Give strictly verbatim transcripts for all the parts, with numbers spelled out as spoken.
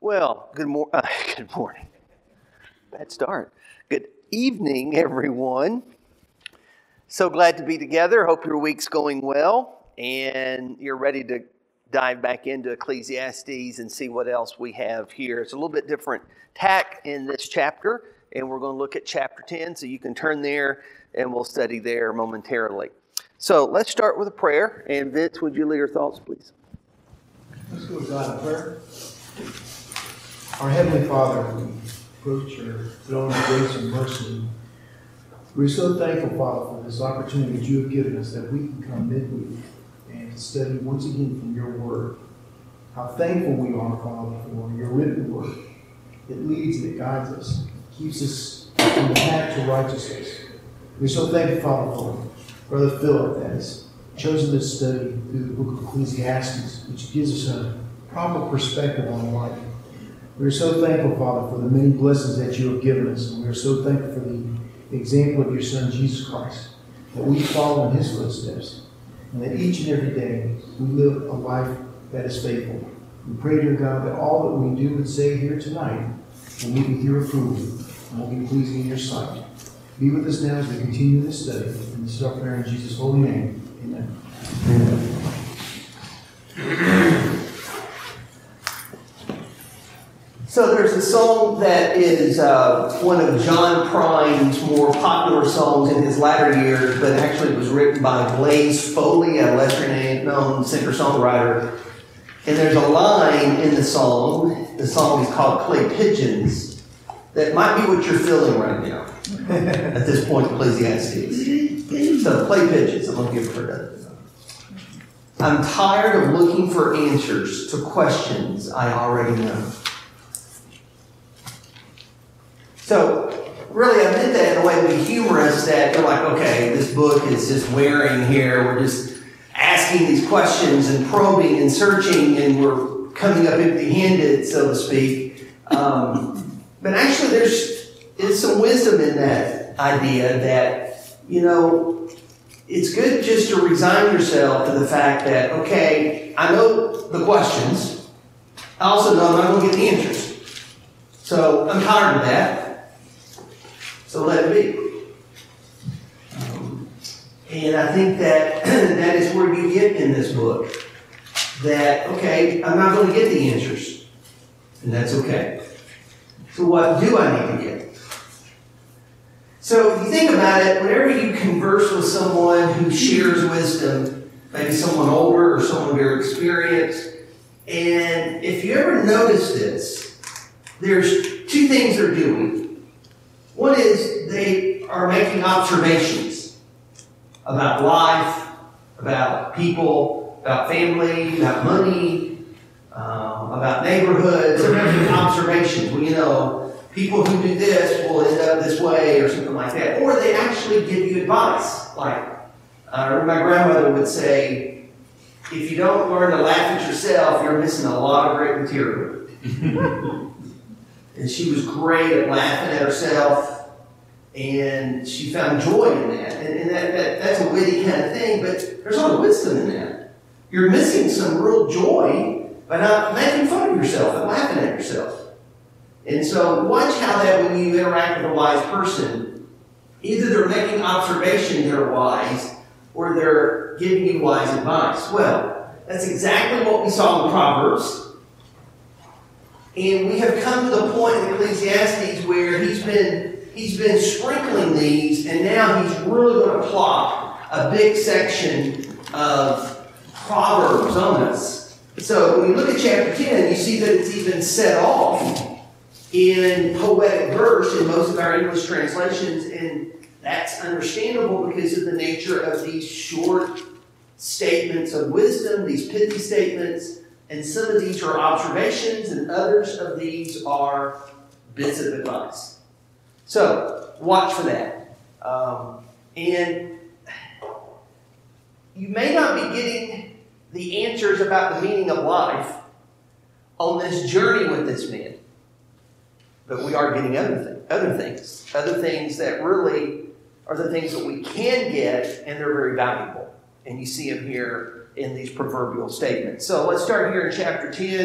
Well, good, mor- uh, good morning. Bad start. Good evening, everyone. So glad to be together. Hope your week's going well and you're ready to dive back into Ecclesiastes and see what else we have here. It's a little bit different tack in this chapter, and we're going to look at chapter ten, so you can turn there and we'll study there momentarily. So let's start with a prayer. And Vince, would you lead our thoughts, please? Let's go to God in prayer. Our Heavenly Father, we approach your throne of grace and mercy. We're so thankful, Father, for this opportunity that you have given us that we can come midweek and to study once again from your word. How thankful we are, Father, for your written word. It leads and it guides us, keeps us on the path to righteousness. We're so thankful, Father, for Brother Philip that has chosen to study through the book of Ecclesiastes, which gives us a proper perspective on life. We are so thankful, Father, for the many blessings that you have given us. And we are so thankful for the example of your Son, Jesus Christ, that we follow in his footsteps, and that each and every day we live a life that is faithful. We pray, dear God, that all that we do and say here tonight will meet with your approval and will be pleasing in your sight. Be with us now as we continue this study. And this is our prayer in Jesus' holy name. Amen. Amen. So there's a song that is uh, one of John Prine's more popular songs in his latter years, but actually it was written by Blaze Foley, a lesser-known singer-songwriter. And there's a line in the song, the song is called Clay Pigeons, that might be what you're feeling right now at this point in Ecclesiastes. So, Clay Pigeons, I'm going to give it for that. I'm tired of looking for answers to questions I already know. So, really, I meant that in a way to be humorous, that you're like, okay, this book is just wearing here. We're just asking these questions and probing and searching, and we're coming up empty-handed, so to speak. Um, but actually, there's, there's some wisdom in that idea that, you know, it's good just to resign yourself to the fact that, okay, I know the questions. I also know I'm not going to get the answers. So, I'm tired of that. So let it be. Um, and I think that that is where you get in this book. That, okay, I'm not going to get the answers. And that's okay. So what do I need to get? So if you think about it, whenever you converse with someone who shares wisdom, maybe someone older or someone very experienced, and if you ever notice this, there's two things they're doing. One is they are making observations about life, about people, about family, about money, um, about neighborhoods. They're making observations. Well, you know, people who do this will end up this way or something like that. Or they actually give you advice. Like, uh, my grandmother would say, if you don't learn to laugh at yourself, you're missing a lot of great material. And she was great at laughing at herself, and she found joy in that. And, and that, that, that's a witty kind of thing, but there's a lot of wisdom in that. You're missing some real joy by not making fun of yourself and laughing at yourself. And so watch how that when you interact with a wise person, either they're making observations that are wise, or they're giving you wise advice. Well, that's exactly what we saw in Proverbs. And we have come to the point in Ecclesiastes where he's been he's been sprinkling these, and now he's really going to plop a big section of Proverbs on us. So when you look at chapter ten, you see that it's even set off in poetic verse in most of our English translations, and that's understandable because of the nature of these short statements of wisdom, these pithy statements. And some of these are observations, and others of these are bits of advice. So, watch for that. Um, and you may not be getting the answers about the meaning of life on this journey with this man. But we are getting other, thing, other things. Other things that really are the things that we can get, and they're very valuable. And you see them here in these proverbial statements. So let's start here in chapter ten.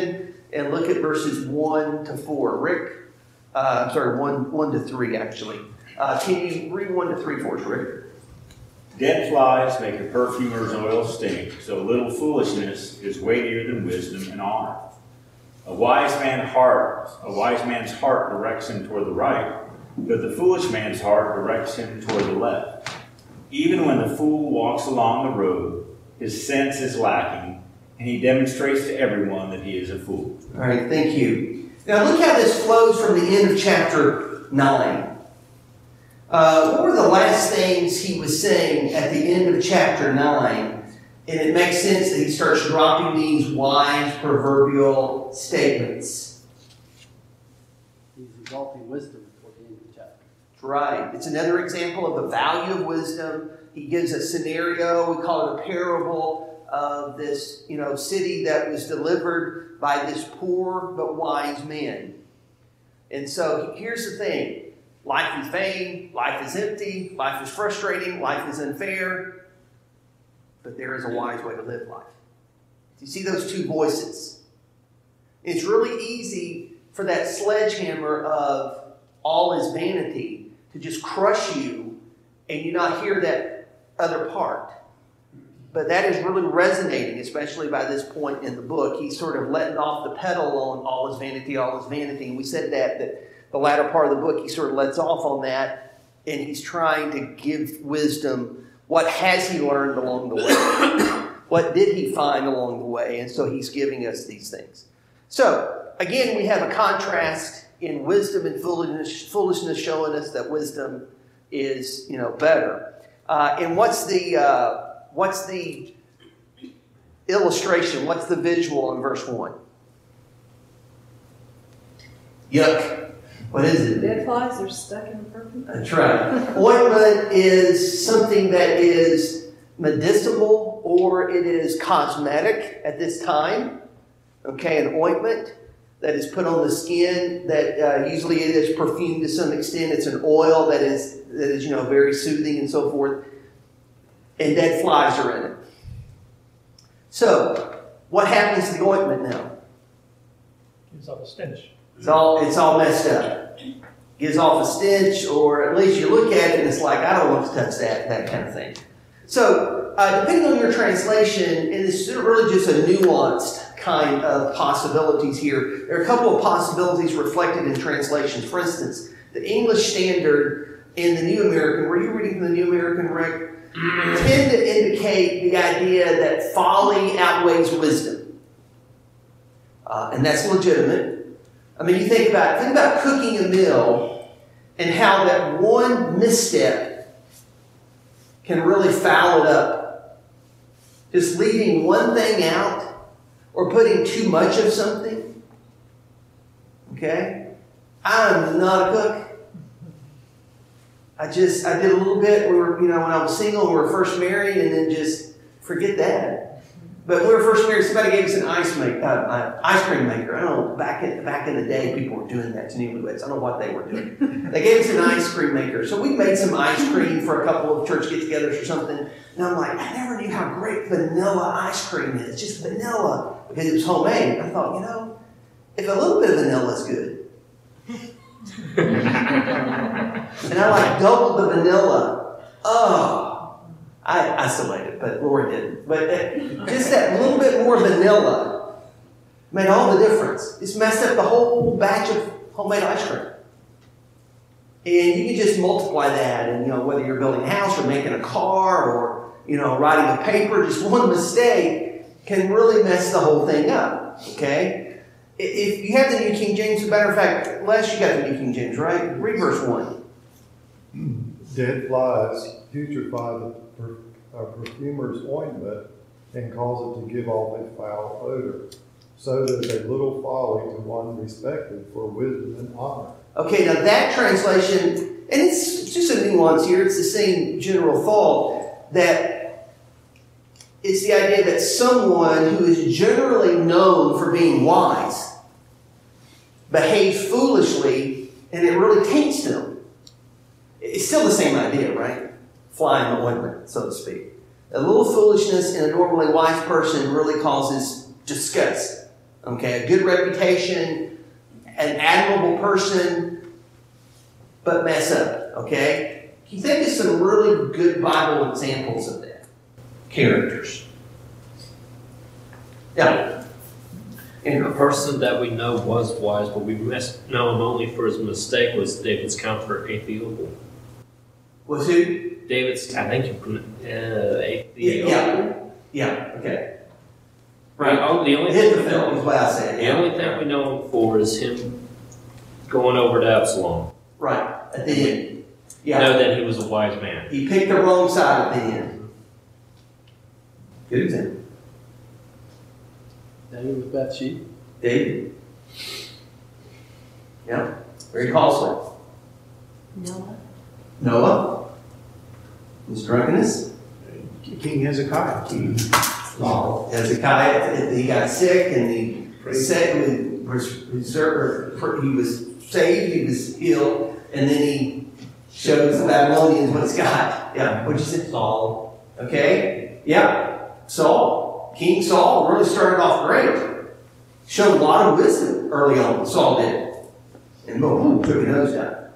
and look at verses one to four. Rick, uh, I'm sorry, one, one to three, actually. Uh, can you read one to three for us, Rick? Dead flies make a perfumer's oil stink, so little foolishness is weightier than wisdom and honor. A wise man heart, a wise man's heart directs him toward the right, but the foolish man's heart directs him toward the left. Even when the fool walks along the road, his sense is lacking, and he demonstrates to everyone that he is a fool. All right, thank you. Now look how this flows from the end of chapter nine. Uh, what were the last things he was saying at the end of chapter nine? And it makes sense that he starts dropping these wise proverbial statements. He's exalting wisdom toward the end of the chapter. That's right. It's another example of the value of wisdom. He gives a scenario, we call it a parable, of this, you know, city that was delivered by this poor but wise man. And so here's the thing. Life is vain, life is empty, life is frustrating, life is unfair, but there is a wise way to live life. You see those two voices? It's really easy for that sledgehammer of all is vanity to just crush you and you not hear that other part. But that is really resonating, especially by this point in the book. He's sort of letting off the pedal on all is vanity, all is vanity. And we said that, that the latter part of the book, he sort of lets off on that, and he's trying to give wisdom. What has he learned along the way? What did he find along the way? And so he's giving us these things. So, again, we have a contrast in wisdom and foolishness, foolishness showing us that wisdom is, you know, better. Uh, and what's the uh, what's the illustration? What's the visual in verse one? Yuck. What is it? Dead flies are stuck in the perfume. That's right. Ointment is something that is medicinal or it is cosmetic at this time. Okay, an ointment that is put on the skin that uh, usually it is perfumed to some extent. It's an oil that is, that is, you know, very soothing and so forth. And dead flies are in it. So, what happens to the ointment now? Gives off a stench. It's all, it's all messed up. Gives off a stench, or at least you look at it and it's like, I don't want to touch that, that kind of thing. So, uh, depending on your translation, and it's really just a nuanced kind of possibilities here. There are a couple of possibilities reflected in translations. For instance, the English Standard in the New American, were you reading the New American, Rick? Tend to indicate the idea that folly outweighs wisdom. Uh, and that's legitimate. I mean, you think about think about cooking a meal and how that one misstep can really foul it up. Just leaving one thing out or putting too much of something. Okay? I'm not a cook. I just, I did a little bit. We were, you know, when I was single, we were first married, and then just forget that. But when we were first married, somebody gave us an ice make, uh, uh, ice cream maker. I don't know, back in, back in the day, people were doing that to newlyweds. I don't know what they were doing. They gave us an ice cream maker. So we made some ice cream for a couple of church get-togethers or something. And I'm like, I never knew how great vanilla ice cream is. Just vanilla. Because it was homemade. I thought, you know, if a little bit of vanilla is good. And I like doubled the vanilla. Oh, I, I still ate it, but Laura didn't. But uh, just that little bit more vanilla made all the difference. It's messed up the whole batch of homemade ice cream. And you can just multiply that, and you know, whether you're building a house or making a car or you know writing a paper, just one mistake can really mess the whole thing up. Okay. If you have the New King James, as a matter of fact, Les, you got the New King James, right? Read verse one. Dead flies putrefy the per, uh, perfumer's ointment and cause it to give off a foul odor. So does a little folly to one respected for wisdom and honor. Okay, now that translation, and it's just a nuance here, it's the same general thought, that it's the idea that someone who is generally known for being wise behaves foolishly, and it really taints them. It's still the same idea, right? Fly in the ointment, so to speak. A little foolishness in a normally wise person really causes disgust. Okay, a good reputation, an admirable person, but mess up. Okay? Can you think of some really good Bible examples of that? Characters. Yeah. A person that we know was wise, but we mis- know him only for his mistake was David's counselor, Athiophel. Was who? David's, I think you pronounce uh, Yeah. Athiophel. Yeah. Yeah. Okay. Right. Oh, the only Hit thing the we know, film is what I said. the Yeah. only thing we know him for is him going over to Absalom. Right. At the end. Yeah. Know that he was a wise man. He picked the wrong side at the end. Good example. David with Bathsheba. David. Yeah. Very costly. Noah. Noah. His drunkenness. King Hezekiah. Well, Hezekiah, he got sick and he said he was reserved, he was saved, he was healed, and then he shows the Babylonians what he's got. Yeah, what'd you say? Saul. Okay, yeah, Saul. King Saul really started off great. Showed a lot of wisdom early on, Saul did. And boom, took a nosedive.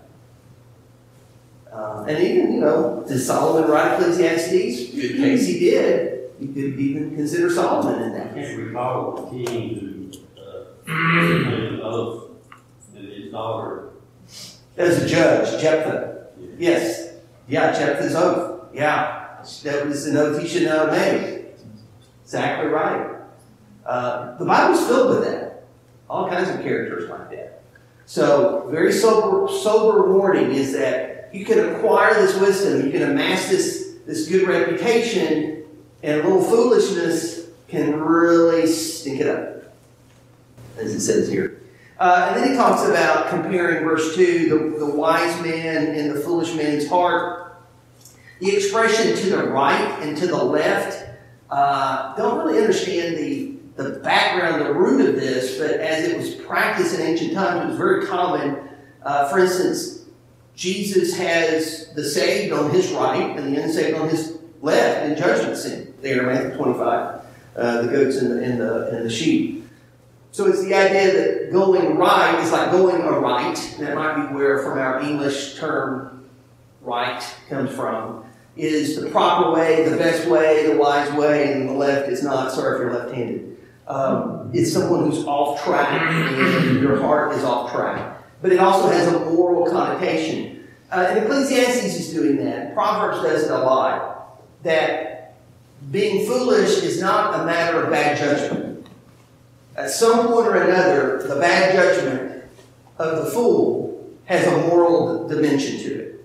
Uh, and even, you know, did Solomon write Ecclesiastes? Good case he did. You could even consider Solomon in I that. can't recall the king who, uh, took an oath that his daughter. As a judge, Jephthah. Yes. Yeah, Jephthah's oath. Yeah. That was an oath he should not have made. Exactly right. Uh, the Bible's filled with that. All kinds of characters like that. So, very sober, sober warning is that you can acquire this wisdom, you can amass this, this good reputation, and a little foolishness can really stink it up, as it says here. Uh, and then he talks about comparing verse two, the, the wise man and the foolish man's heart. The expression to the right and to the left, uh, don't really understand the, the background, the root of this, but as it was practiced in ancient times, it was very common. Uh, for instance, Jesus has the saved on his right and the unsaved on his left in judgment scene. There, Matthew twenty-five, uh, the goats and the, and, the, and the sheep. So it's the idea that going right is like going aright. That might be where from our English term right comes from. Is the proper way, the best way, the wise way, and the left is not. Sorry if you're left-handed. Um, it's someone who's off track and your heart is off track. But it also has a moral connotation. Uh, and Ecclesiastes is doing that. Proverbs does it a lot. That being foolish is not a matter of bad judgment. At some point or another, the bad judgment of the fool has a moral dimension to it.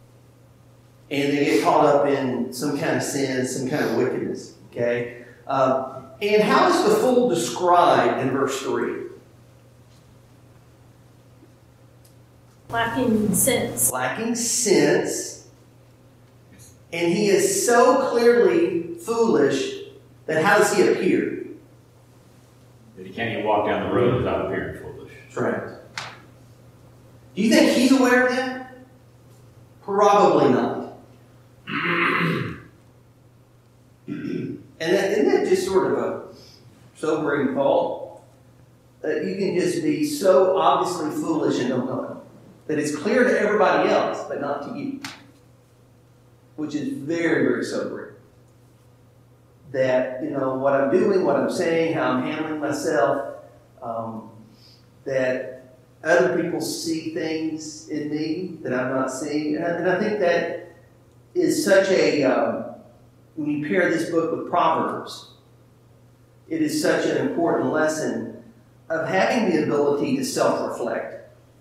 And they get caught up in some kind of sin, some kind of wickedness. Okay? Uh, and how is the fool described in verse three? Lacking sense. Lacking sense. And he is so clearly foolish that how does he appear? That he can't even walk down the road without appearing foolish. That's right. Do you think he's aware of that? Probably not. And that, isn't that just sort of a sobering thought? That you can just be so obviously foolish and don't know it. That it's clear to everybody else, but not to you. Which is very, very sobering. That, you know, what I'm doing, what I'm saying, how I'm handling myself, um, that other people see things in me that I'm not seeing. And I, and I think that is such a, um, when you pair this book with Proverbs, it is such an important lesson of having the ability to self-reflect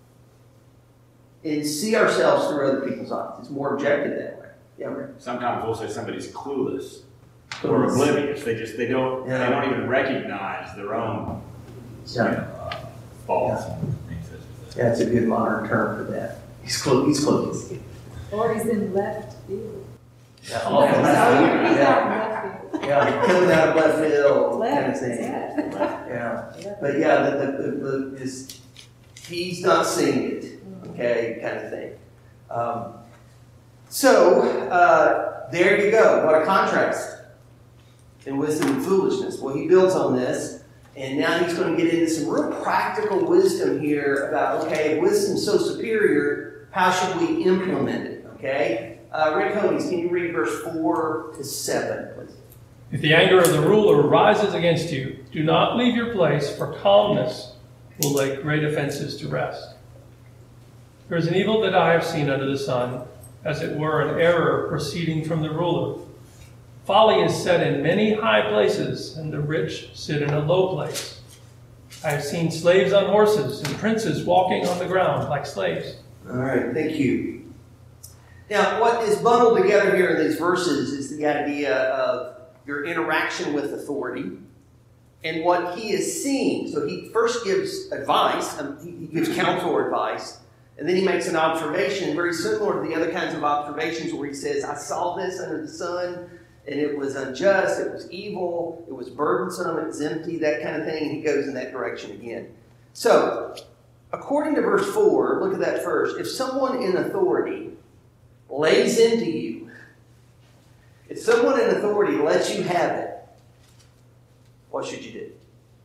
and see ourselves through other people's eyes. It's more objective that way. Yeah, right. Sometimes we'll say somebody's clueless or oblivious. They just they don't Yeah. they don't even recognize their own Yeah. you know, uh, faults. Yeah, it's a good modern term for that. He's close. He's close. Or he's in left field. Yeah, often He's left out field. in Yeah, left field. yeah, coming out of left field kind of Left, thing. yeah. Yeah, but yeah, the, the, the, the is he's not seeing it. Okay, kind of thing. Um, so uh, there you go. What a contrast in wisdom and foolishness. Well, he builds on this And now he's going to get into some real practical wisdom here about, okay, wisdom's so superior, how should we implement it, okay? Uh, Rick Homies, can you read verse four to seven, please? If the anger of the ruler rises against you, do not leave your place, for calmness will lay great offenses to rest. There is an evil that I have seen under the sun, as it were an error proceeding from the ruler. Folly is set in many high places, and the rich sit in a low place. I have seen slaves on horses, and princes walking on the ground like slaves. All right, thank you. Now, what is bundled together here in these verses is the idea of your interaction with authority and what he is seeing. So he first gives advice, um, he gives counsel or advice, and then he makes an observation very similar to the other kinds of observations where he says, I saw this under the sun, and it was unjust, it was evil, it was burdensome, it was empty, that kind of thing, and he goes in that direction again. So, according to verse four, look at that first. If someone in authority lays into you, if someone in authority lets you have it, what should you do?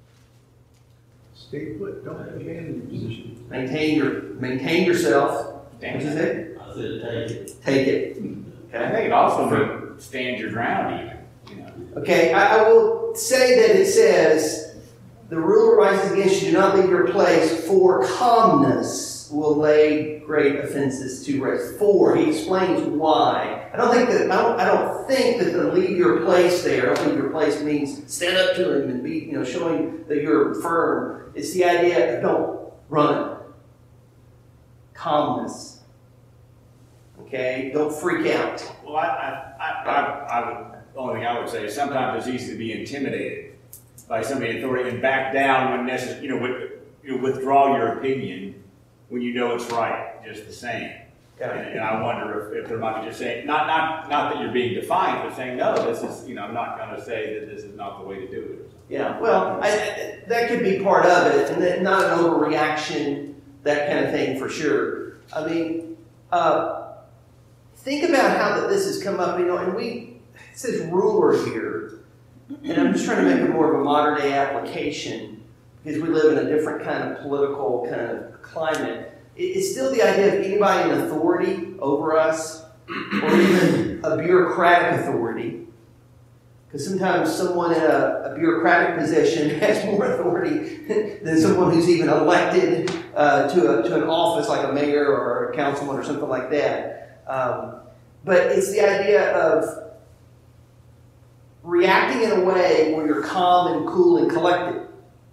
Stay put, don't abandon your position. Maintain your maintain yourself. What is it? I said take it. Take it. I Okay. think it also means stand your ground even, you know. Okay, I, I will say that it says, the ruler rises against you, do not leave your place, for calmness will lay great offenses to rest. For, he explains why. I don't think that I don't, I don't think that the leave your place there, I don't think your place means stand up to him and be, you know, showing that you're firm. It's the idea of don't run. Calmness. Okay? Don't freak out. Well, I, I, I, I, I would, the only thing I would say is sometimes it's easy to be intimidated by somebody in authority and back down when necessary, you know, with, you know, withdraw your opinion when you know it's right, just the same. Yeah. And, and I wonder if, if there might be just saying, not, not, not that you're being defiant, but saying, no, this is, you know, I'm not going to say that this is not the way to do it. Yeah, well, I, I, that could be part of it, and that not an overreaction, that kind of thing for sure. I mean, uh, think about how that this has come up, you know, and we, it says ruler here, and I'm just trying to make it more of a modern day application because we live in a different kind of political kind of climate. It, it's still the idea of anybody in authority over us, or even a bureaucratic authority. Because sometimes someone in a, a bureaucratic position has more authority than someone who's even elected uh, to, a, to an office like a mayor or a councilman or something like that. Um, but it's the idea of reacting in a way where you're calm and cool and collected.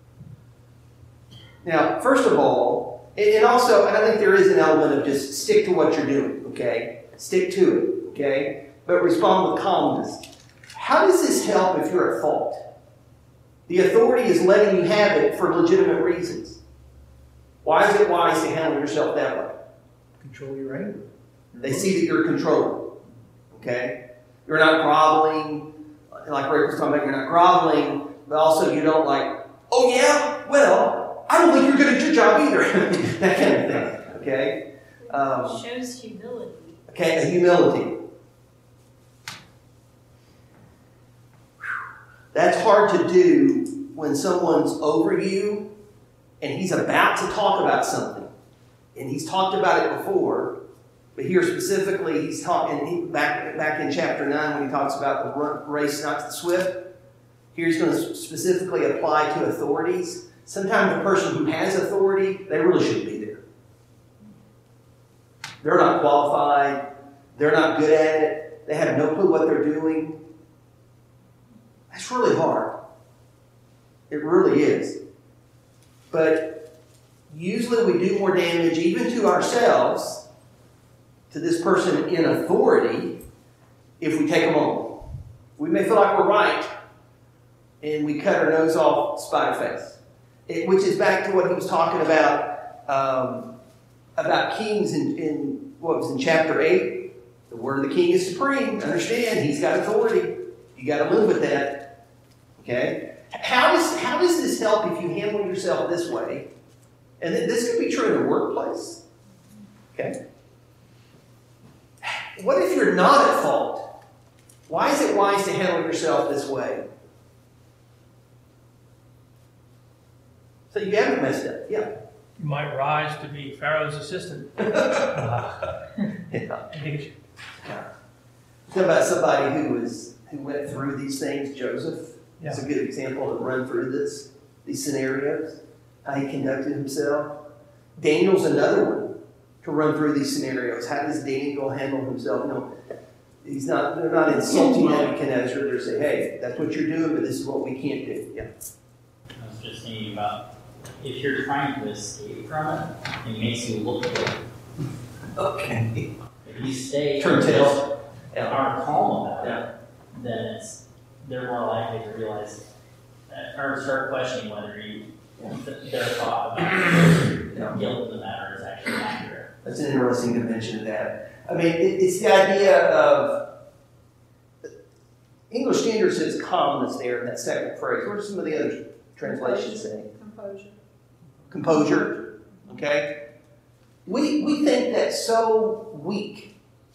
Now, first of all, and also, and I think there is an element of just stick to what you're doing, okay? Stick to it, okay? But respond with calmness. How does this help if you're at fault? The authority is letting you have it for legitimate reasons. Why is it wise to handle yourself that way? Control your anger. They see that you're controlling. Okay? You're not groveling, like Rick was talking about, you're not groveling, but also you don't like, oh yeah, well, I don't think you're good at your job either. That kind of thing. Okay? Um, Shows humility. okay, a humility. That's hard to do when someone's over you and he's about to talk about something. And he's talked about it before, but here specifically he's talking he, back, back in chapter nine when he talks about the run, race not to the swift. Here he's going to specifically apply to authorities. Sometimes the person who has authority, they really shouldn't be there. They're not qualified. They're not good at it. They have no clue what they're doing. That's really hard. It really is. But usually we do more damage even to ourselves, to this person in authority, if we take them on. We may feel like we're right, and we cut our nose off spite of face. It, which is back to what he was talking about, um, about kings in, in, what was in chapter eight. The word of the king is supreme. Understand, he's got authority. You got to live with that. Okay? How does, how does this help if you handle yourself this way? And this could be true in the workplace. Okay? What if you're not at fault? Why is it wise to handle yourself this way? So you haven't messed up, yeah. You might rise to be Pharaoh's assistant. Uh, Yeah. I think it should- Think about somebody who was who went through these things. Joseph is a good example to run through this these scenarios. How he conducted himself. Daniel's another one to run through these scenarios. How does Daniel handle himself? You know, he's not. They're not insulting Nebuchadnezzar. They're saying, "Hey, that's what you're doing, but this is what we can't do." Yeah. I was just thinking about if you're trying to escape from it, it makes you look good. Okay. If you stay Turn and tail. just aren't calm about Yeah. it, then it's they're more likely to realize uh, or start questioning whether you th- their thought about Yeah. guilt in the matter is actually accurate. That's an interesting dimension of that. I mean, it, it's the idea of English Standard says calmness there in that second phrase. What are some of the other translations saying? Composure. Composure. Okay? We, we think that's so weak.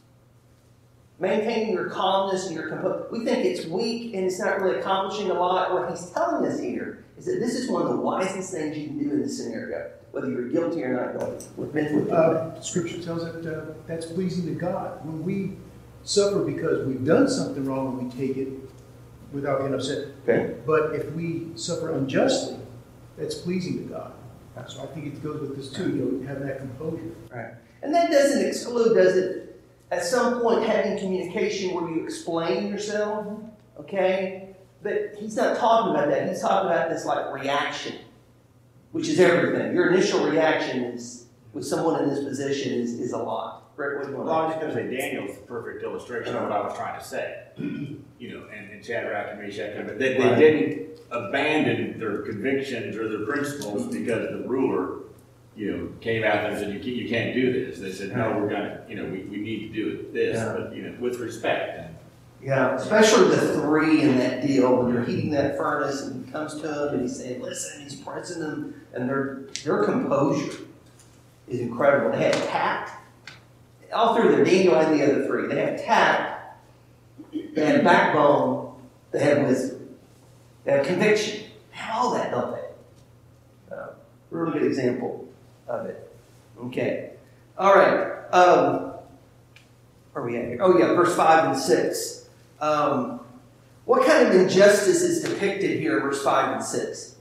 Maintaining your calmness and your composure. We think it's weak and it's not really accomplishing a lot. What he's telling us here is that this is one of the wisest things you can do in this scenario, whether you're guilty or not guilty. We've been with Uh, Scripture tells that uh, that's pleasing to God. When we suffer because we've done something wrong and we take it without getting upset. Okay. But if we suffer unjustly, that's pleasing to God. So I think it goes with this too, you know, having that composure. Right. And that doesn't exclude, does it, at some point having communication where you explain yourself, okay? But he's not talking about that. He's talking about this like reaction, which is everything. Your initial reaction is, with someone in this position, is, is a lot. Rick, what do you want Well, I to was just going to say Daniel's the perfect illustration of what I was trying to say. You know, and, and Shadrach and Meshach, but they, they Right. didn't abandon their convictions or their principles because the ruler, you know, came out and said, you can't, you can't do this. They said, no, we're going to, you know, we, we need to do it this, Yeah. but, you know, with respect. And, Yeah, especially the three in that deal when they're heating that furnace and he comes to them and he's saying, listen, he's pressing them, and their their composure is incredible. They have tact. All through there, Daniel and the other three, they have tact, they have backbone, they have wisdom, they have conviction. They have all that, don't they? Uh, really good example of it. Okay. All right. Um, where are we at here? Oh, yeah, verse five and six. Um, what kind of injustice is depicted here in verse five and six?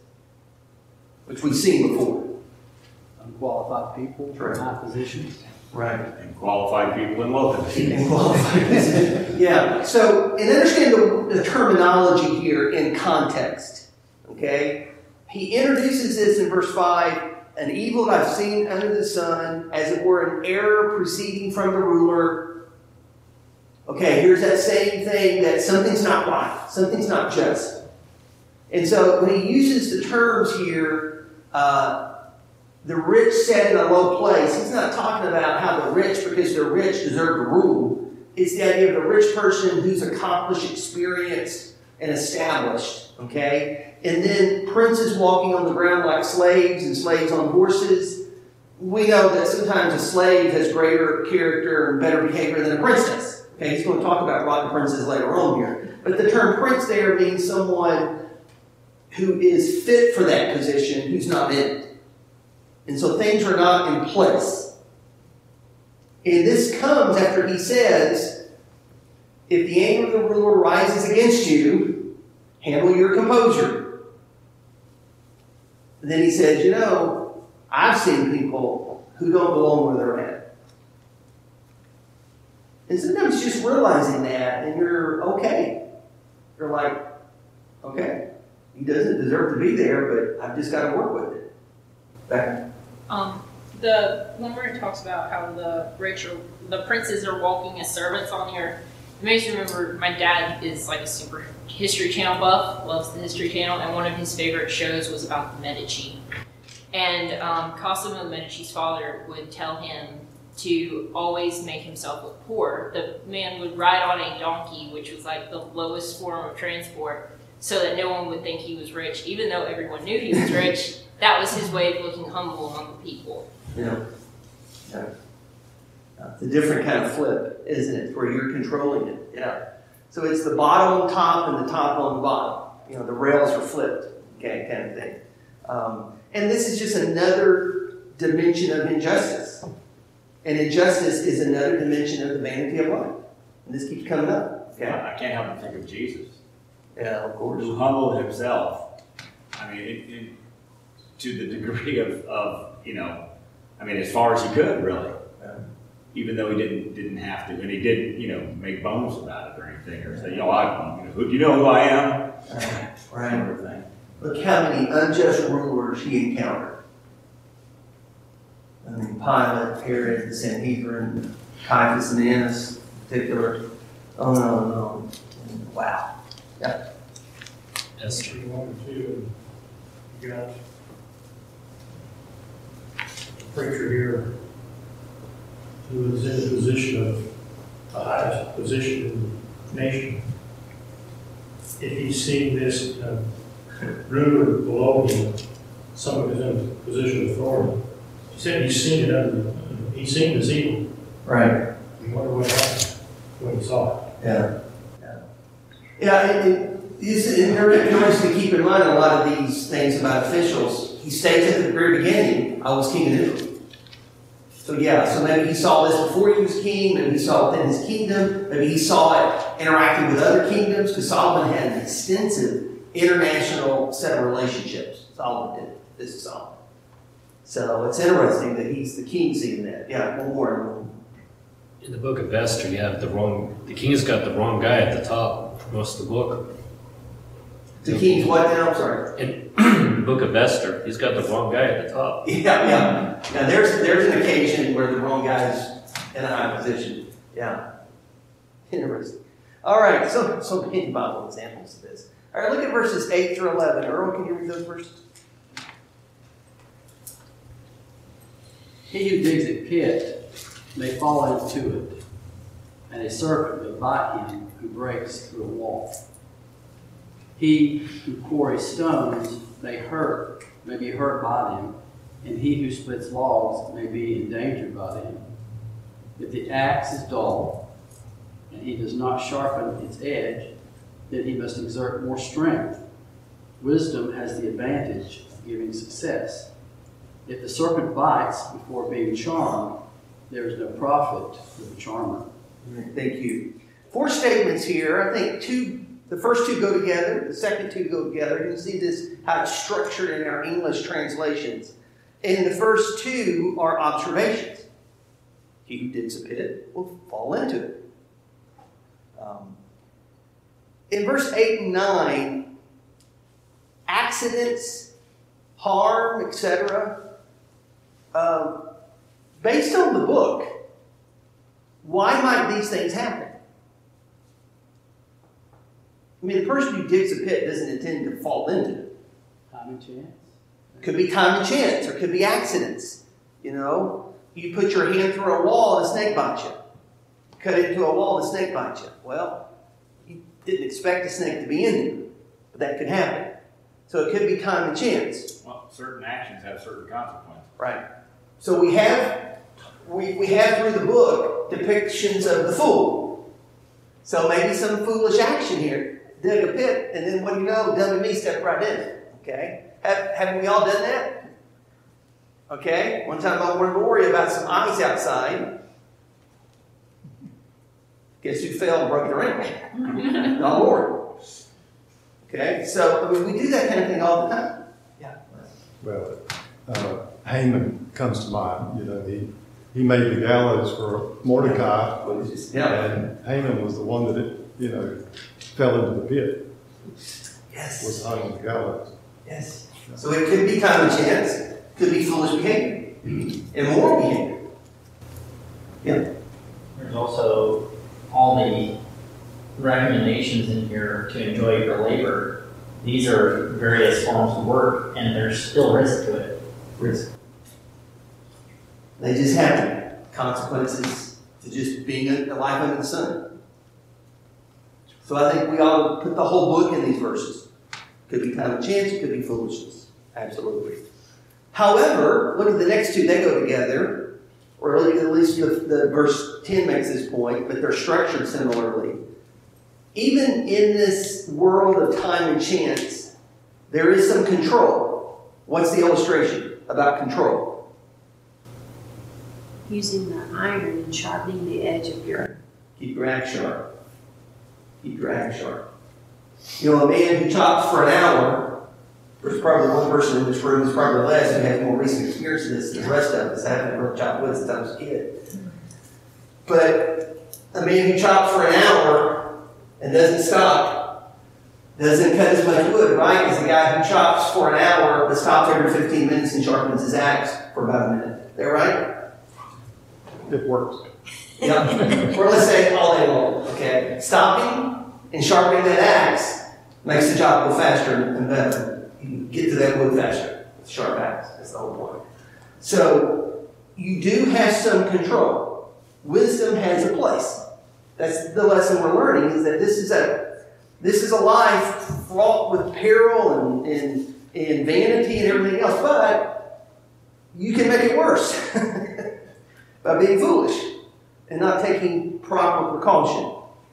Which we've seen before. Unqualified people for Right. high positions. Right. and qualified people in low positions. And qualified. Yeah. So, and understand the, the terminology here in context. Okay? He introduces this in verse five, an evil that I've seen under the sun, as it were an error proceeding from the ruler. Okay, here's that same thing that something's not right, something's not just. And so when he uses the terms here, uh, the rich set in a low place, he's not talking about how the rich, because they're rich, deserve to rule. It's the idea of the rich person who's accomplished, experienced, and established. Okay? And then princes walking on the ground like slaves and slaves on horses. We know that sometimes a slave has greater character and better behavior than a princess. Okay, he's going to talk about rotten princes later on here. But the term prince there means someone who is fit for that position, who's not in it. And so things are not in place. And this comes after he says, if the anger of the ruler rises against you, handle your composure. And then he says, you know, I've seen people who don't belong where they're at. And sometimes just realizing that, and you're okay. You're like, okay, he doesn't deserve to be there, but I've just got to work with it. Back. Um, the one where it talks about how the rich or the princes are walking as servants on the earth, it makes me remember my dad is like a super History Channel buff, loves the History Channel, and one of his favorite shows was about the Medici. And um, Cosimo Medici's father would tell him to always make himself look poor. The man would ride on a donkey, which was like the lowest form of transport, so that no one would think he was rich, even though everyone knew he was rich. That was his way of looking humble among the people. Yeah. Yeah. Uh, it's a different kind of flip, isn't it? Where you're controlling it. Yeah. So it's the bottom on top and the top on the bottom. You know, the rails are flipped, okay, kind of thing. Um, And this is just another dimension of injustice. And injustice is another dimension of the vanity of life. And this keeps coming up. Okay? I can't help but think of Jesus, Yeah, of course. who humbled himself. I mean, it, it, to the degree of, of, you know, I mean, as far as he could, really. Even though he didn't didn't have to, and he didn't, you know, make bones about it or anything, or say, "Yo, I, you know, who, do you know who I am?" Right. Right. Sort of thing. Look how many unjust rulers he encountered. I mean, Pilate, Herod, the Sanhedrin, Caiaphas and Annas in particular. Oh, no, no. Wow. Yeah. Esther. One or two, you got a preacher here who is in the position of the highest position in the nation. If he's seen this uh, ruler below him, someone who's in a position of authority, he said he's seen it under, he's seen this evil. Right. You wonder what happened when he saw it. Yeah. Yeah. Yeah, it, it, it's interesting to keep in mind a lot of these things about officials. He states at the very beginning, I was king of Israel. So yeah, so maybe he saw this before he was king, maybe he saw it within his kingdom, maybe he saw it interacting with other kingdoms, because Solomon had an extensive international set of relationships. Solomon did. This is Solomon. So it's interesting that he's the king seeing that. Yeah, one more. In the book of Esther, you have the wrong, the king's got the wrong guy at the top for most of the book. The king's what now? I'm sorry. In the book of Esther, he's got the wrong guy at the top. Yeah, yeah. Now there's there's an occasion where the wrong guy's in a high position. Yeah. Interesting. All right, so so many Bible examples of this. All right, look at verses eight through eleven. Earl, can you read those verses? He who digs a pit may fall into it, and a serpent may bite him who breaks through a wall. He who quarries stones may hurt, may be hurt by them, and he who splits logs may be endangered by them. If the axe is dull, and he does not sharpen its edge, then he must exert more strength. Wisdom has the advantage of giving success. If the serpent bites before being charmed, there is no profit for the charmer. Thank you. Four statements here. I think two, the first two go together. The second two go together. You can see this, how it's structured in our English translations. And the first two are observations. He who digs a pit will fall into it. Um, in verse eight and nine, accidents, harm, et cetera, um, based on the book, why might these things happen? I mean, the person who digs a pit doesn't intend to fall into it. Time and chance. Could be time and chance, or could be accidents. You know, you put your hand through a wall and a snake bites you. Cut into a wall and a snake bites you. Well, you didn't expect a snake to be in there, but that could happen. So it could be time and chance. Well, certain actions have certain consequences. Right. So we have we, we have through the book depictions of the fool. So maybe some foolish action here. Dig a pit, and then what do you know? Dummy me stepped right in it. Okay? Have, haven't we all done that? Okay? One time I wanted to worry about some ice outside. Guess who fell and broke their ankle? The Lord. Okay? So, I mean, we do that kind of thing all the time. Yeah. Well, uh, Haman comes to mind. You know, he, he made the gallows for Mordecai, Yeah. and Haman was the one that, it, you know, fell into the pit. Yes. Was hung on the gallows. Yes. So it could be time and chance, could be foolish behavior, immoral behavior. Yeah. There's also all the recommendations in here to enjoy your labor. These are various forms of work, and there's still risk to it. Risk. They just happen. Consequences to just being alive under the sun. So I think we ought to put the whole book in these verses. Could be time and chance, it could be foolishness. Absolutely. However, look at the next two, they go together. Or at least the, the verse ten makes this point, but they're structured similarly. Even in this world of time and chance, there is some control. What's the illustration about control? Using the iron and sharpening the edge of your. Keep your axe sharp. Keep your axe sharp. You know, a man who chops for an hour, there's probably one person in this room who's probably less who has more recent experience in this than the rest of us. I haven't really chopped wood since I was a kid. But a man who chops for an hour and doesn't stop doesn't cut as much wood, right, as a guy who chops for an hour but stops every fifteen minutes and sharpens his axe for about a minute. Is that right? It works. Yeah. Or let's say all day long, okay? Stopping and sharpening that axe makes the job go faster and better. You can get to that wood faster with a sharp axe. That's the whole point. So you do have some control. Wisdom has a place. That's the lesson we're learning, is that this is a this is a life fraught with peril and, and, and vanity and everything else, but you can make it worse by being foolish and not taking proper precaution.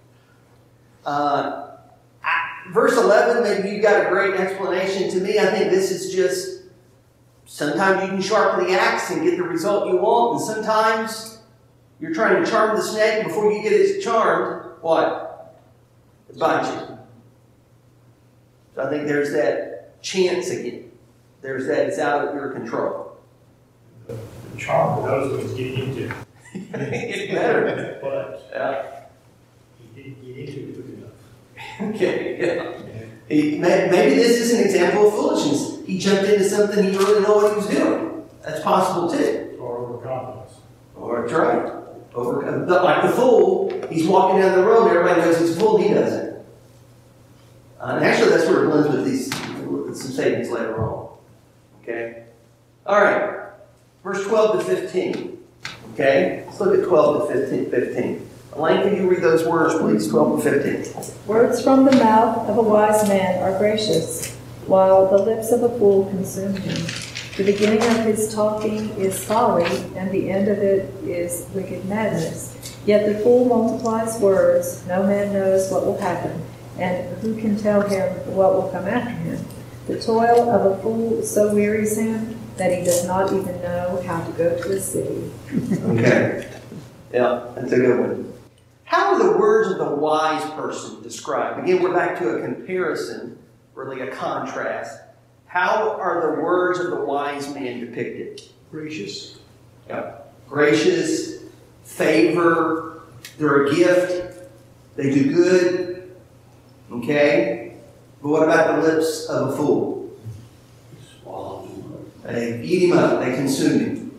Uh, I, verse eleven, maybe you got a great explanation. To me, I think this is just, sometimes you can sharpen the axe and get the result you want, and sometimes you're trying to charm the snake. Before you get it charmed, what? It bites you. So I think there's that chance again. There's that, it's out of your control. The charm knows what he's getting into. It's better. But Yeah. he didn't get into it quick enough. Okay, yeah. He, may- maybe this is an example of foolishness. He jumped into something he didn't really know what he was doing. That's possible too. Or overconfidence. Or that's right. Over, like the fool, he's walking down the road, everybody knows he's a fool, he doesn't. Uh, and actually, that's where it blends with these, with some statements later on. Okay? All right. Verse twelve to fifteen. Okay? Let's look at twelve to fifteen. Elaine, can you read those words, please? twelve to fifteen. Words from the mouth of a wise man are gracious, while the lips of a fool consume him. The beginning of his talking is folly, and the end of it is wicked madness. Yet the fool multiplies words, no man knows what will happen, and who can tell him what will come after him? The toil of a fool so wearies him that he does not even know how to go to the city. Okay. Yeah, that's a good one. How are the words of the wise person described? Again, we're back to a comparison, really a contrast. How are the words of the wise man depicted? Gracious. Yeah. Gracious, favor, they're a gift, they do good. Okay? But what about the lips of a fool? Swallow him up. They eat him up, they consume him.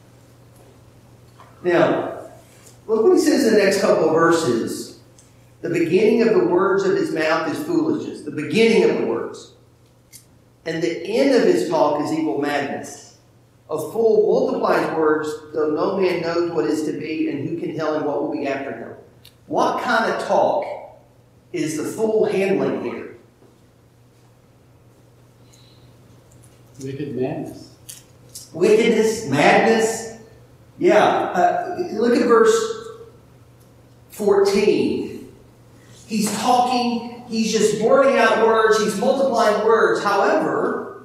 Now, look what he says in the next couple of verses. The beginning of the words of his mouth is foolishness. The beginning of the words. And the end of his talk is evil madness. A fool multiplies words, though no man knows what is to be, and who can tell him what will be after him. What kind of talk is the fool handling here? Wicked madness. Wickedness, madness. Yeah. Uh, look at verse fourteen. He's talking, he's just blurting out words, he's multiplying words. However,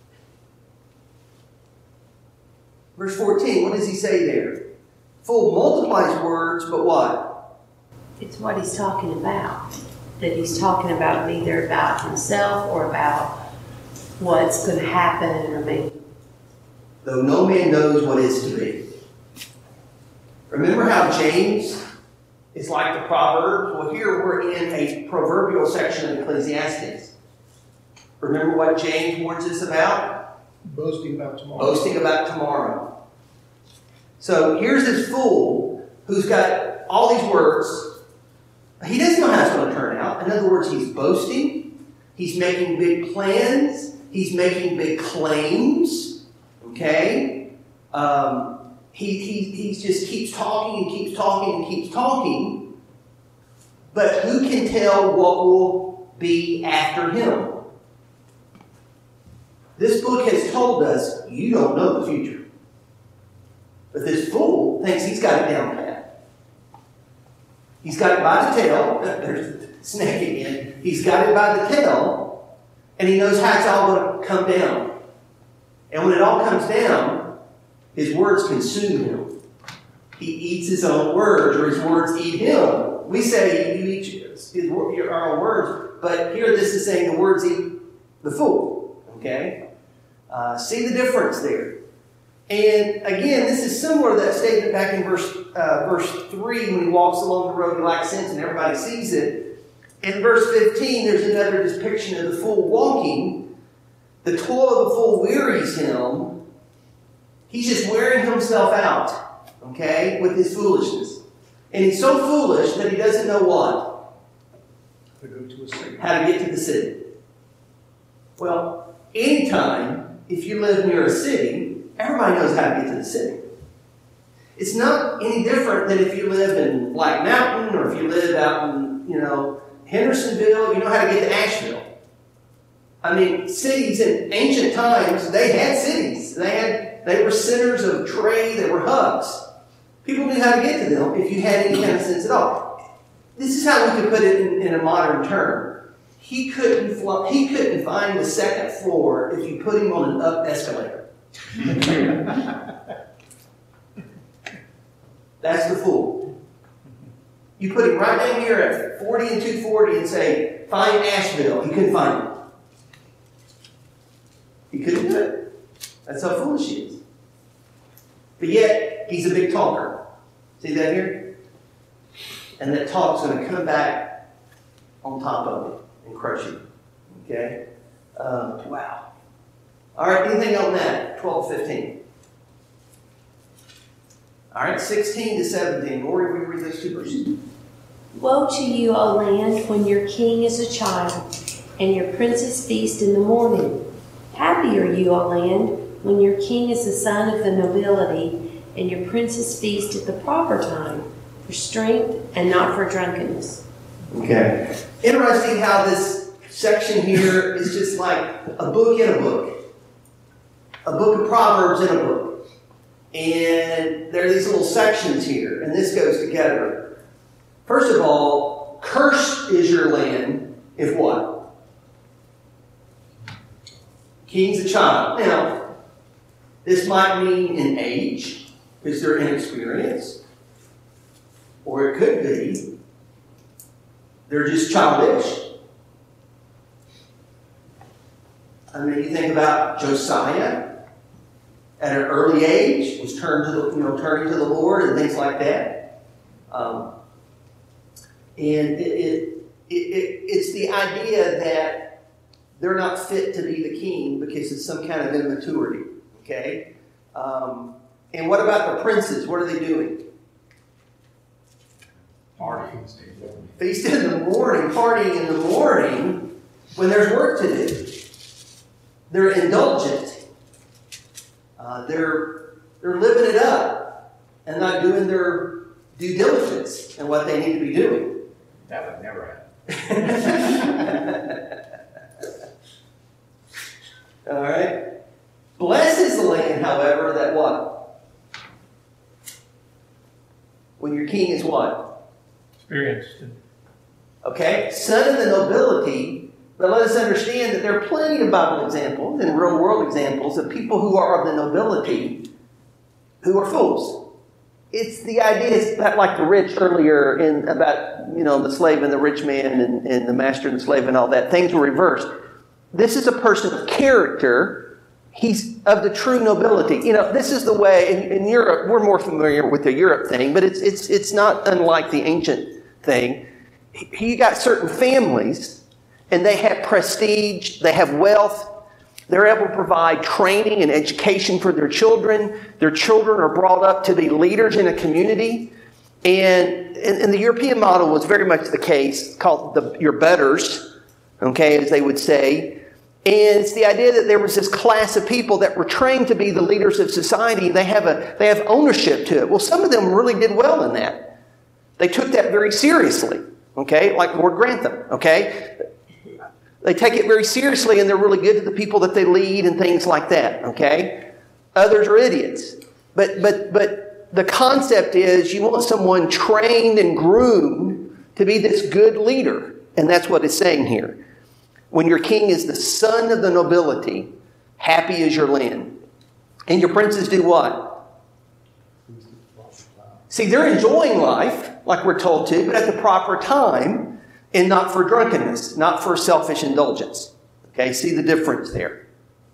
verse fourteen, what does he say there? Fool multiplies words, but what? It's what he's talking about. That he's talking about either about himself or about what's going to happen or maybe. Though no man knows what is to be. Remember how James is like the Proverbs? Well, here we're in a proverbial section of Ecclesiastes. Remember what James warns us about? Boasting about tomorrow. Boasting about tomorrow. So here's this fool who's got all these words. He doesn't know how it's going to turn out. In other words, he's boasting. He's making big plans. He's making big claims. Okay? Um, he, he, he just keeps talking and keeps talking and keeps talking. But who can tell what will be after him? This book has told us you don't know the future. But this fool thinks he's got it down pat. He's got it by the tail. There's the snake again. He's got it by the tail. And he knows how it's all going to come down. And when it all comes down, his words consume him. He eats his own words, or his words eat him. We say you eat his, your, our own words, but here this is saying the words eat the fool. Okay? Uh, see the difference there. And again, this is similar to that statement back in verse, uh, verse three when he walks along the road, he lacks sense, and everybody sees it. In verse fifteen, there's another depiction of the fool walking. The toil of the fool wearies him. He's just wearing himself out, okay, with his foolishness. And he's so foolish that he doesn't know what? To go to a city. How to get to the city. Well, anytime, if you live near a city, everybody knows how to get to the city. It's not any different than if you live in Black Mountain or if you live out in, you know, Hendersonville, you know how to get to Asheville. I mean, cities in ancient times, they had cities. They had, they were centers of trade, they were hubs. People knew how to get to them if you had any kind of sense at all. This is how we could put it in, in a modern term. He couldn't, fl- he couldn't find the second floor if you put him on an up escalator. That's the fool. You put him right down here at forty and two forty and say, find Asheville. He couldn't find it. He couldn't do it. That's how foolish he is. But yet, he's a big talker. See that here? And that talk's going to come back on top of it and crush you. Okay? Um, wow. All right, anything on that? twelve, fifteen. All right, sixteen to seventeen. Lori, will you read those two verses? Woe to you, O land, when your king is a child, and your princes feast in the morning. Happy are you, O land, when your king is the son of the nobility, and your princes feast at the proper time, for strength and not for drunkenness. Okay. Interesting how this section here is just like a book in a book. A book of Proverbs in a book. And there are these little sections here, and this goes together. First of all, cursed is your land if what? King's a child. Now, this might mean in age, because they're inexperienced. Or it could be they're just childish. I mean, you think about Josiah at an early age was turned to the, you know, turning to the Lord and things like that. Um, and it, it, it, it, it's the idea that they're not fit to be the king because of some kind of immaturity. Okay? Um, and what about the princes? What are they doing? Partying. Feast in the morning, partying in the morning when there's work to do. They're indulgent. Uh, they're, they're living it up and not doing their due diligence in what they need to be doing. That would never happen. All right. Blessed is the land, however, that what? When your king is what? Experienced. Okay. Son of the nobility. But let us understand that there are plenty of Bible examples and real world examples of people who are of the nobility who are fools. It's the idea is that like the rich earlier in about, you know, the slave and the rich man and, and the master and the slave and all that. Things were reversed. This is a person of character. He's of the true nobility. You know, this is the way in, in Europe, we're more familiar with the Europe thing, but it's it's it's not unlike the ancient thing. You got certain families and they have prestige, they have wealth, they're able to provide training and education for their children. Their children are brought up to be leaders in a community. And, and, and the European model was very much the case, called the, your betters, okay, as they would say. And it's the idea that there was this class of people that were trained to be the leaders of society. They have a they have ownership to it. Well, some of them really did well in that. They took that very seriously, okay, like Lord Grantham, okay. They take it very seriously and they're really good to the people that they lead and things like that, okay? Others are idiots. But but but the concept is you want someone trained and groomed to be this good leader. And that's what it's saying here. When your king is the son of the nobility, happy is your land. And your princes do what? See, they're enjoying life, like we're told to, but at the proper time, and not for drunkenness, not for selfish indulgence. Okay, see the difference there.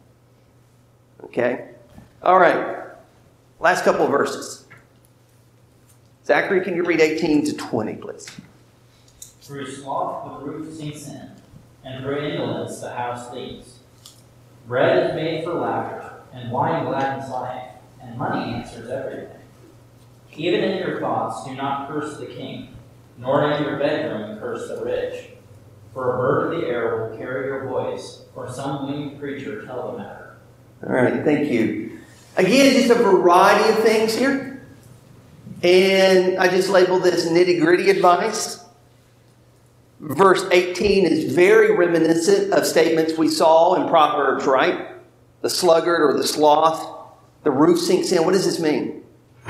Okay? All right. Last couple of verses. Zachary, can you read eighteen to twenty, please? Through sloth the roof sinks in, and through indolence the house leaks. Bread is made for laughter, and wine gladdens life, and money answers everything. Even in your thoughts do not curse the king, nor in your bedroom curse the rich. For a bird of the air will carry your voice, or some winged creature tell the matter. All right, thank you. Again, just a variety of things here. And I just labeled this nitty-gritty advice. Verse eighteen is very reminiscent of statements we saw in Proverbs, right? The sluggard or the sloth. The roof sinks in. What does this mean?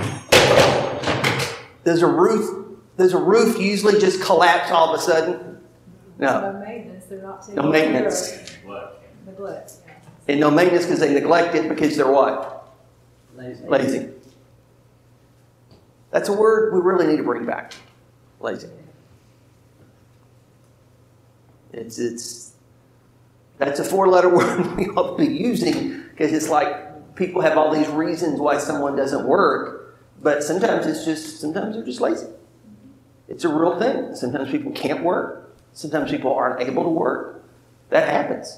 Does a roof, does a roof usually just collapse all of a sudden? No. No maintenance. They're not taking No maintenance. care of neglect. Yeah. And no maintenance because they neglect it because they're what? Lazy. Lazy. That's a word we really need to bring back. Lazy. It's, it's, that's a four-letter word we ought to be using because it's like people have all these reasons why someone doesn't work. But sometimes it's just, sometimes they're just lazy. It's a real thing. Sometimes people can't work. Sometimes people aren't able to work. That happens.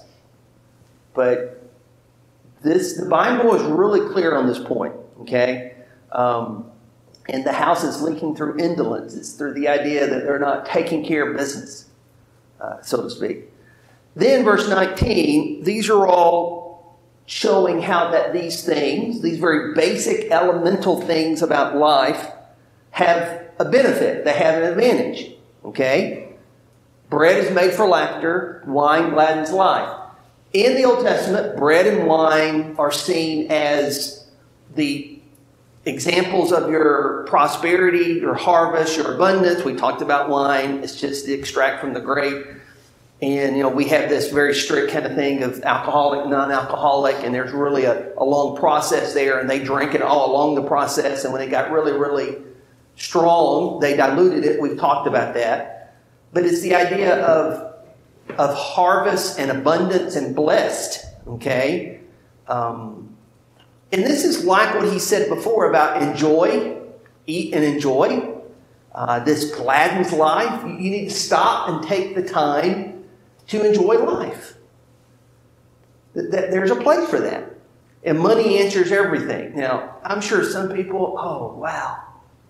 But this, the Bible is really clear on this point, okay? Um, and the house is leaking through indolence. It's through the idea that they're not taking care of business, uh, so to speak. Then verse nineteen, these are all showing how that these things, these very basic elemental things about life, have a benefit. They have an advantage. Okay? Bread is made for laughter. Wine gladdens life. In the Old Testament, bread and wine are seen as the examples of your prosperity, your harvest, your abundance. We talked about wine. It's just the extract from the grape. And, you know, we have this very strict kind of thing of alcoholic, non-alcoholic, and there's really a, a long process there, and they drank it all along the process, and when it got really, really strong, they diluted it. We've talked about that. But it's the idea of, of harvest and abundance and blessed, okay? Um, and this is like what he said before about enjoy, eat and enjoy. Uh, this gladdens life. You, you need to stop and take the time to enjoy life. There's a place for that. And money answers everything. Now, I'm sure some people, oh, wow.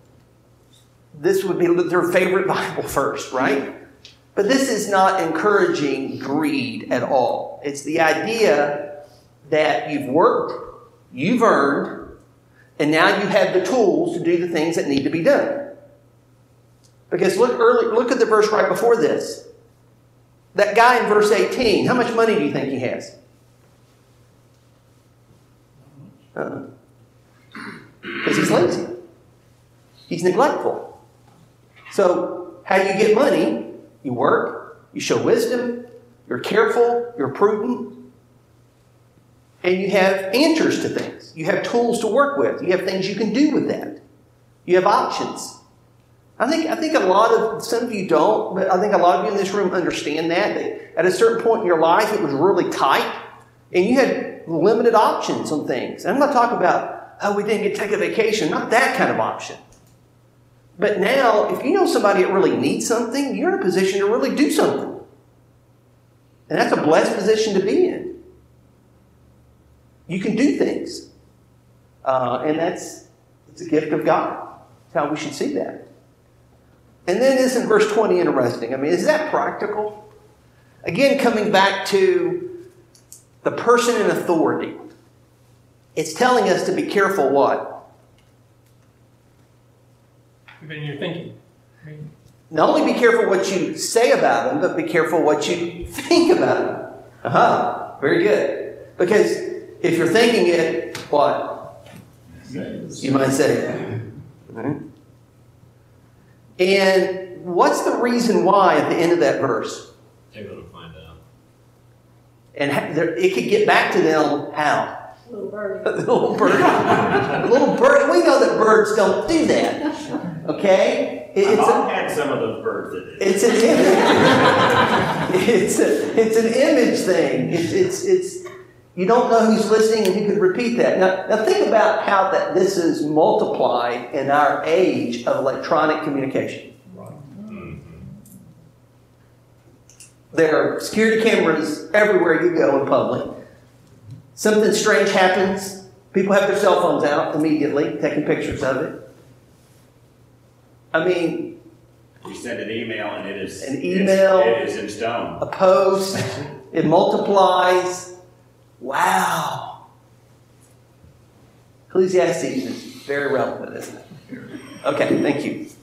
This would be their favorite Bible verse, right? But this is not encouraging greed at all. It's the idea that you've worked, you've earned, and now you have the tools to do the things that need to be done. Because look early, look at the verse right before this. That guy in verse eighteen, how much money do you think he has? Uh-uh. Because he's lazy. He's neglectful. So, how do you get money? You work, you show wisdom, you're careful, you're prudent, and you have answers to things. You have tools to work with. You have things you can do with that. You have options. I think I think a lot of, some of you don't, but I think a lot of you in this room understand that, that at a certain point in your life it was really tight and you had limited options on things. And I'm not talking about, oh, we didn't get to take a vacation, not that kind of option. But now, if you know somebody that really needs something, you're in a position to really do something. And that's a blessed position to be in. You can do things. Uh, and that's it's a gift of God. That's how we should see that. And then isn't verse twenty interesting? I mean, is that practical? Again, coming back to the person in authority. It's telling us to be careful what? Even you're thinking. I mean, Not only be careful what you say about them, but be careful what you think about them. Uh-huh. Very good. Because if you're thinking it, what? You might say it. Right? And what's the reason why at the end of that verse? They're going to find out. And it could get back to them how? Little birdie. The little bird. The little bird. We know that birds don't do that. Okay? It- My it's mom a, had some of those birds that did. it's an image. it's a, it's an image thing. It's it's it's. You don't know who's listening and who could repeat that. Now, now think about how that this is multiplied in our age of electronic communication. There are security cameras everywhere you go in public. Something strange happens. People have their cell phones out immediately, taking pictures of it. I mean, You send an email and it is An email. It is in stone. a post, it multiplies. Wow. Ecclesiastes is very relevant, isn't it? Okay, thank you.